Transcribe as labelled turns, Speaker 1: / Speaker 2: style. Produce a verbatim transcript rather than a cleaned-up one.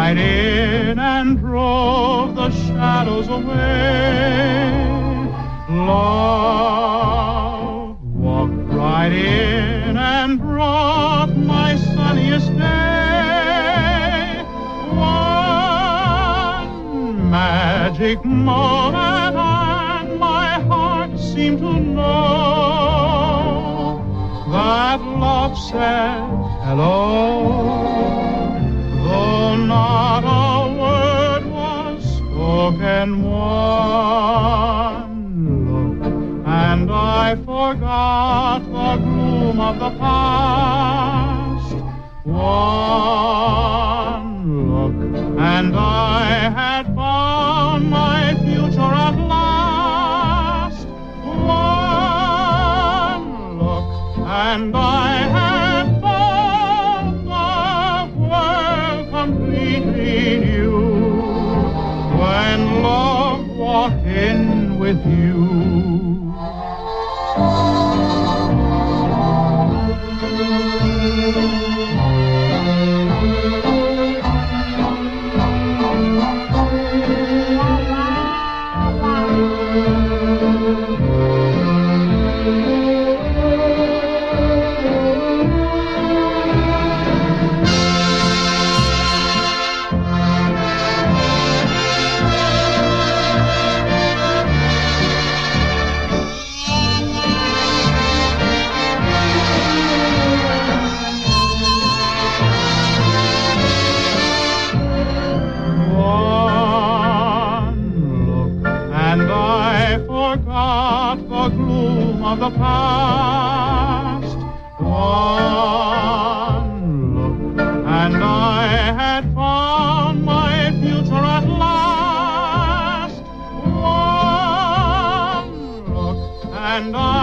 Speaker 1: right in and drove the shadows away. Love walked right in and brought my sunniest day. One magic moment and my heart seemed to know that love said hello. Though not a word was spoken, one look, and I forgot the gloom of the past. One look, and I had found my future at last. One look, and I had found the world completely new. When love walked in with you. The gloom of the past. One look, and I had found my future at last. One look, and I